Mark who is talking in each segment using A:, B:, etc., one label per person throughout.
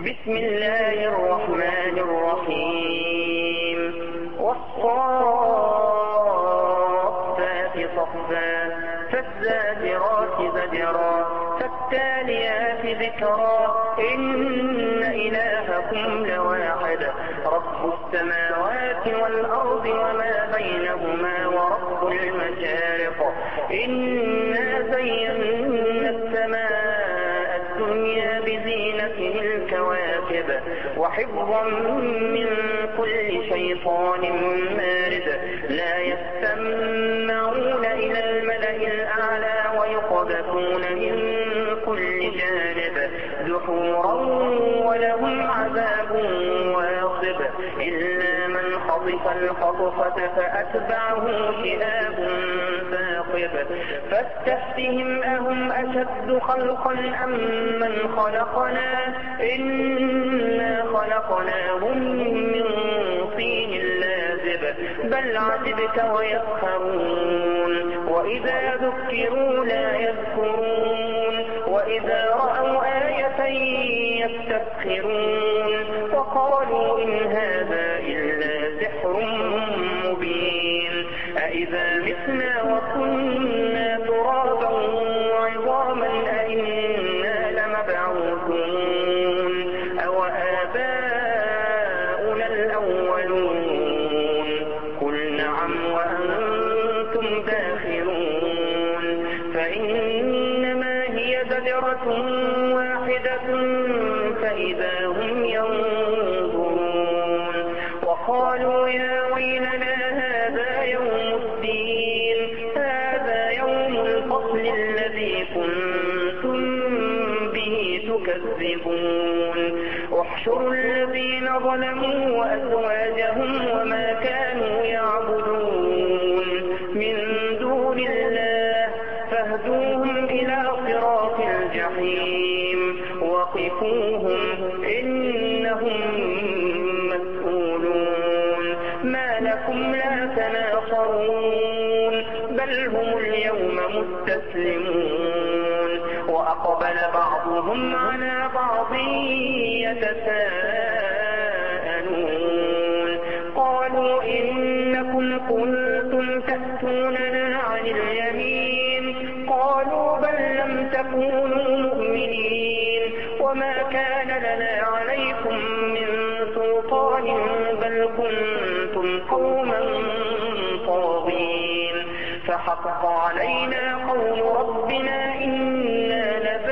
A: بسم الله الرحمن الرحيم والصافات صفا فالزاجرات زجرا فالتاليات ذكرا إن إلهكم لواحد رب السماوات والأرض وما بينهما ورب المشارق إنا زينا السماء الدنيا بزينة الكواكب وحفظا من كل شيطان مارد لا يستمعون إلى الملأ الأعلى ويقذفون من كل جانب دحورا ولهم عذاب واصب إلا من خطف الخطفة فأتبعه شهاب ثاقب فاستفتهم أهم أشد خلقا أم من خلقنا إنا خلقناهم من طين لازب بل عجبت ويسخرون وإذا ذكروا لا يذكرون وإذا رأوا آية يستسخرون وقالوا إن هذا إلا سحر مبين أإذا متنا وكنا ترابا وعظاما أئنا لمبعوثون أو آباؤنا الأولون قل نعم وأنتم داخرون فإنما هي زجرة واحدة فإذا هم ينظرون وقالوا يا ويلنا هذا يوم الدين هذا يوم الفصل الذي كنتم به تكذبون احشروا الذين ظلموا وأزواجهم وما كانوا يعبدون من دون الله فاهدوهم إلى صراط الجحيم وقفوهم إنهم مسؤولون ما لكم لا تناصرون بل هم اليوم مستسلمون وأقبل بعضهم على بعض يتساءلون قالوا إنكم كنتم تأتوننا عن اليمين قالوا بل لم تكونوا مؤمنين وما كان لنا عليكم من سلطان بل كنتم قوما طاغين فحق علينا قول ربنا إنا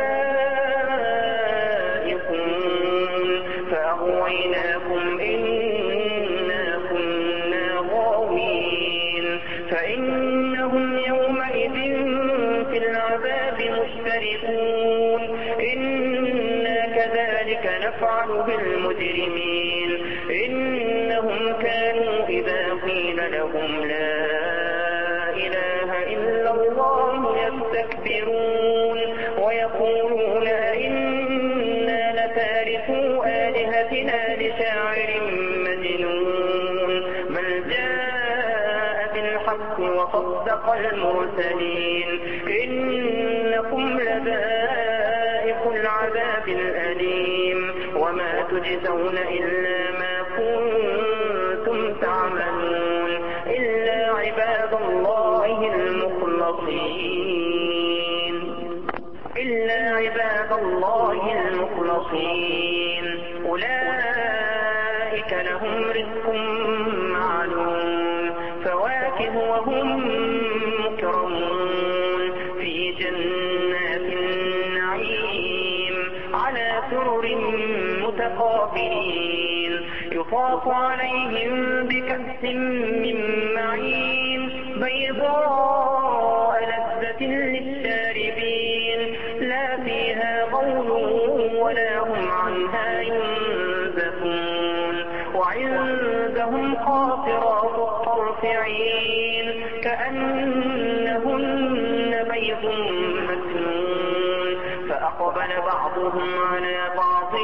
A: لذائقون فأغويناكم إنا كنا غاوين فإنهم يومئذ في العذاب مشتركون إنا كذلك نفعل بالمجرمين إنهم كانوا إذا قيل لهم لا إله إلا الله يستكبرون ويقولون إنا لتاركو آلهتنا لشاعر مجنون بل جاء بالحق وصدق المرسلين إنكم لذائق العذاب الأليم وما تجزون إلا ما كنتم تعملون إلا عباد الله المخلصين أولئك لهم رزق معلوم فواكه وهم مكرمون في جنات النعيم على سرر متقابلين يطاف عليهم بكأس من معين بيضاء لذة للشاربين لا فيها غول ولا هم عنها ينزفون وعندهم قاصرات الطرف عين كأنهن بيض مكنون فأقبل بعضهم على بعض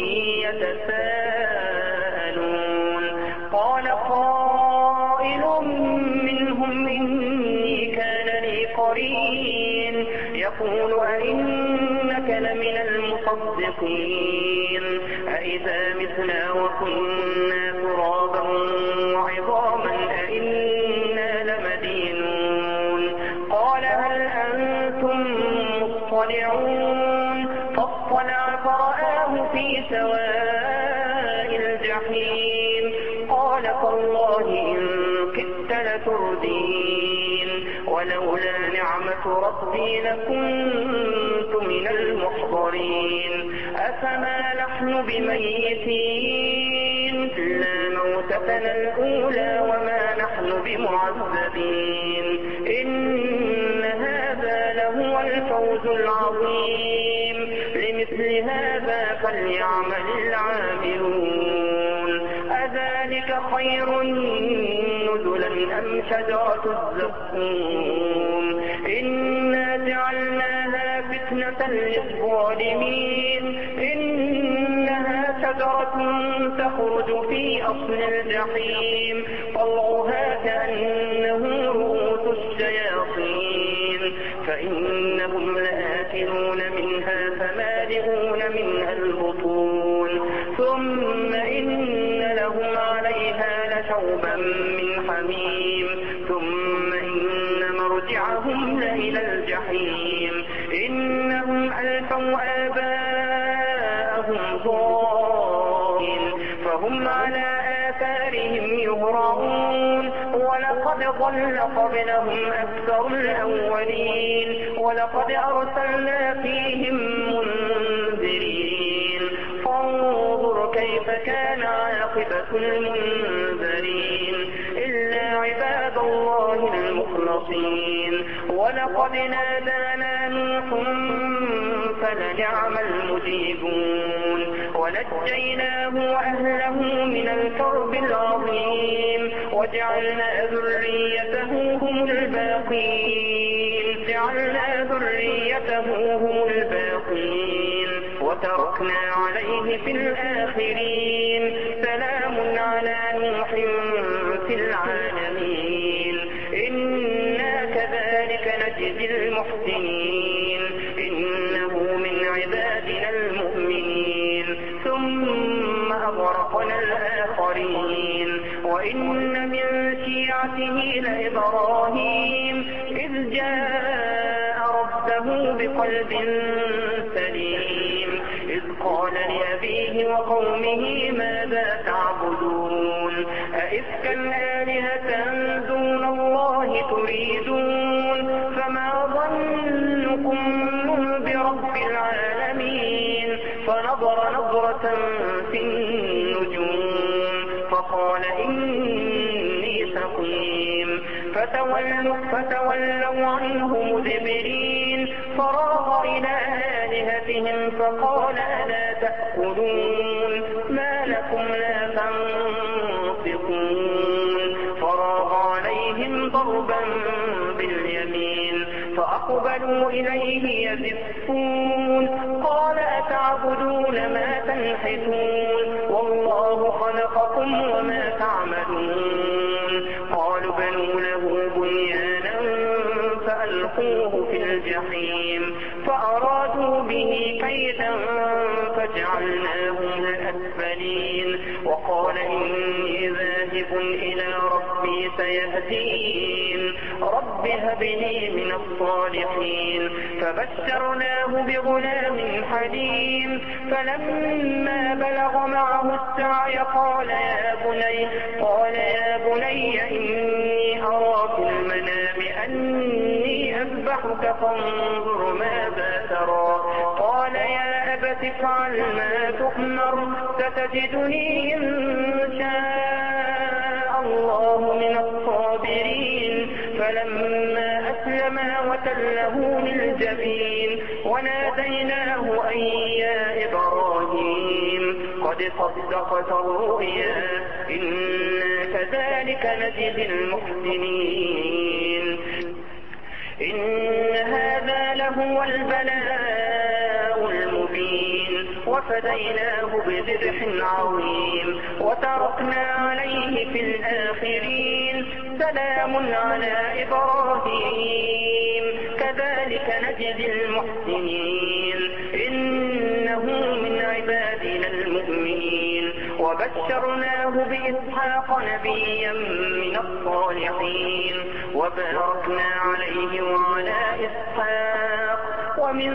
A: يتساءلون قال قائل منهم إني كان لي قرين يقول أئنك لمن المصدقين صادقين أإذا متنا وكنا ترابا وعظاما أإنا لمدينون قال هل أنتم مطلعون فاطلع فرآه في سواء الجحيم قال تالله إن كدت لتردين ولولا نعمة ربي لكنت من المحضرين أفما نحن بميتين إلا موتتنا الأولى وما نحن بمعذبين إن هذا لهو الفوز العظيم لمثل هذا فليعمل العاملون أذلك خير نزلا أم شجرة الزقوم إنا جعلناها فتنة للظالمين إنها شجرة تخرج في أصل الجحيم طلعها كأنه رؤوس الشياطين فإنهم لآكلون منها فمالئون منها البطون ثم إن لهم عليها لشوبا من حميم ثم إن مرجعهم لإلى الجحيم إنهم ألفوا آباءهم ضالين فهم على آثارهم يهرعون ولقد ضل قبلهم أكثر الأولين ولقد أرسلنا فيهم منذرين فانظر كيف كان عاقبة المنذرين إلا عباد الله المخلصين ولقد نادانا نوح فلنعم المجيبون ونجيناه وأهله من الكرب العظيم وجعلنا ذريته هم الباقين وتركنا عليه في الآخرين سلام على نوح في العالمين إنا كذلك نجزي المحسنين إنه من عبادنا المؤمنين ثم أغرقنا الآخرين وإن من شيعته لإبراهيم إذ جاء ربه بقلب سليم إذ قال لأبيه وقومه ماذا تعبدون أئفكا آلهة دون الله تريدون فما ظنكم برب العالمين فنظر نظرة في النجوم فقال إني سقيم فتولوا عنه مدبرين فراغ إلى آلهتهم فقال ألا تأكلون ما لكم لا تنطقون فراغ عليهم ضربا باليمين فأقبلوا إليه يزفون قال أتعبدون ما تنحتون والله خلقكم وما تعملون قالوا بنوا له بنيانا فألقوه في الجحيم فأرادوا به كيدا فجعلناهم الأسفلين وقال إني ذاهب إلى ربي سيهدين رب هب لي من الصالحين فبشرناه بغلام حليم فلما بلغ معه السعي قال يا بني إني أرى في المنام أني أذبحك فانظر ماذا ترى قال يا أبت افعل ما تؤمر ستجدني إن شاء الله من الصابرين فلما أسلما وتله للجبين وناديناه أن يا إبراهيم قد صدقت الرؤيا إنا كذلك نجزي المحسنين إن هذا لهو البلاء المبين وفديناه بذبح عظيم وتركنا عليه في الآخرين سلام على إبراهيم كذلك نجزي المحسنين إنه من وبشرناه بإسحاق نبيا من الصالحين وباركنا عليه وعلى إسحاق ومن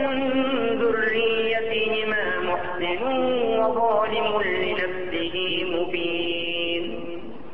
A: ذريتهما محسن وظالم لنفسه مبين.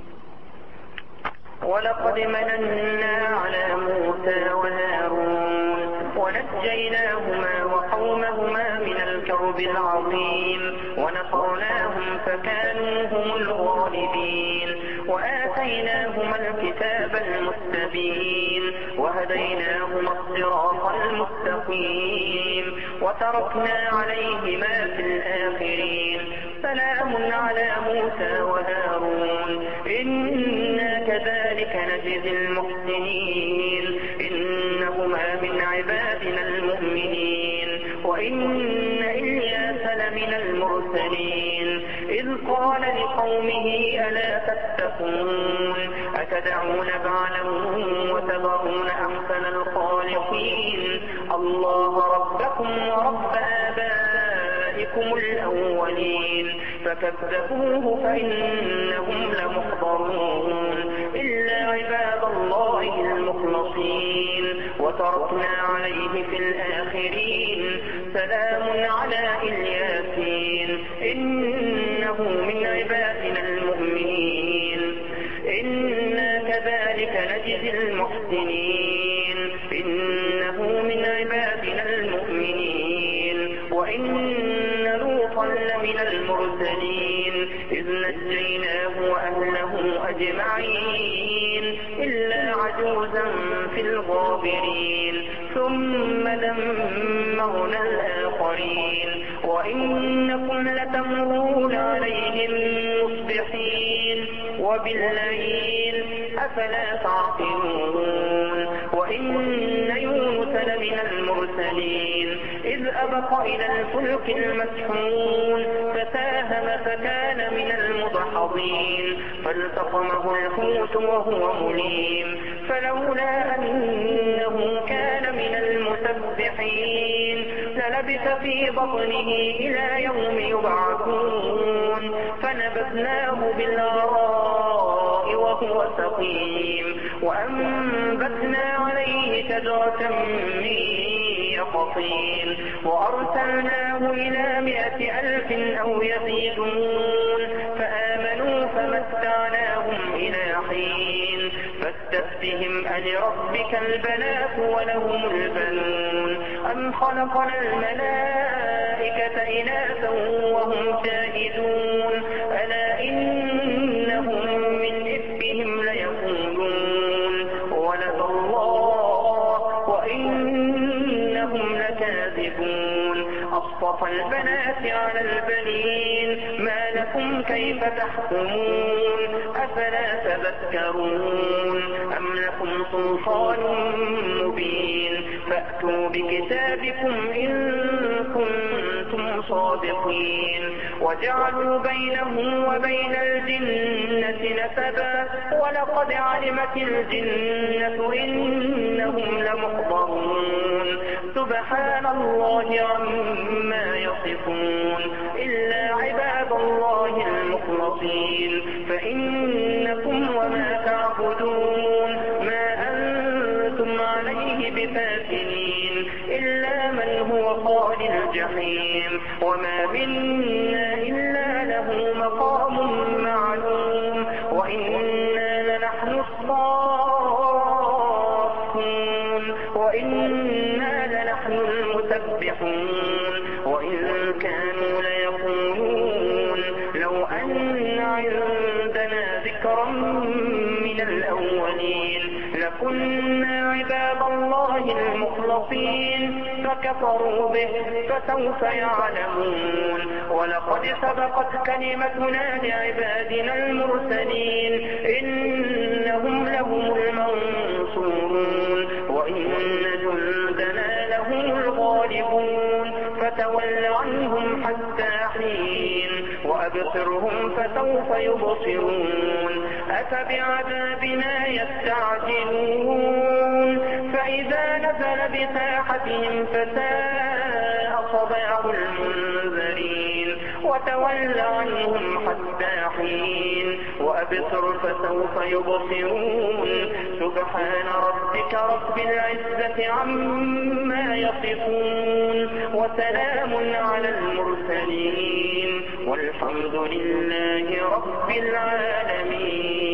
A: ولقد مننا على موسى وهارون ونجيناهما وقومهما من الكرب العظيم ونصرناهم فكانوا هم الغالبين وآتيناهما الكتاب المستبين وهديناهما الصراط المستقيم وتركنا عليهما في الآخرين. سلام على موسى وهارون إنا كذلك نجزي المحسنين إنهما من عبادنا المؤمنين. وإن إلياس لمن المرسلين إذ قال لقومه ألا تتقون أتدعون بعلا وتذرون أحسن الخالقين الله ربكم ورب آبائكم الأولين فكذبوه فإنهم لمحضرون إلا عباد الله المخلصين وتركنا عليه في الآخرين. سلام على الياسين إنه من عبادنا المؤمنين. إنا كذلك نجزي المحسنين إنه من عبادنا المؤمنين. وإن لوطا لمن المرسلين إذ نجيناه وأهله أجمعين إلا عجوزا في الغابرين ثم دمرنا الآخرين. وإنكم لتمرون عليهم مصبحين وبالليل أفلا تعقلون. وإن يونس لمن المرسلين إذ أبق إلى الفلك المسحون فساهم فكان من المدحضين فالتقمه الحوت وهو مليم فلولا أنه كان من المسبحين للبث في بطنه إلى يوم يبعثون فنبذناه بالعراء وهو سقيم وأنبتنا عليه شجرة من يقطين وأرسلناه إلى 100,000 أو يزيدون فآمنوا فمتعناهم إلى حين. فاستفتهم ألربك البنات ولهم البنون أم خلقنا الملائكة إناثا وهم شاهدون ألا إنهم من إفكهم ليقولون ولد الله وإنهم لكاذبون أصطفى البنات على البنين ما لكم كيف تحكمون أفلا تذكرون أم لكم سلطان مبين فأتوا بكتابكم إن كنتم صادقين. وجعلوا بينه وبين الجنة نسبا ولقد علمت الجنة إنهم لمحضرون. سبحان الله عما يصفون إلا عباد الله المخلصين فإنكم وما تعبدون ما أنتم عليه بفاتنين إلا من هو قال الجحيم وما منا إلا له مقام معلوم وإنا لنحن الصافون وإنا لنحن المسبحون. وإن كانوا ليقولون لو أن عندنا ذكرا من الأولين لكنا عباد الله المخلصين فكفروا به فسوف يعلمون. ولقد سبقت كلمتنا لعبادنا المرسلين إنهم لهم المنصورون وإن جندنا لهم الغالبون. فتول عنهم حتى حين وأبصرهم فسوف يبصرون. أفبعذابنا يستعجلون فإذا نزل بساحتهم فساء صباح المنذرين. وتول عنهم حتى حين وأبصر فسوف يبصرون سبحان ربك رب العزة عما يصفون وسلام على المرسلين والحمد لله رب العالمين.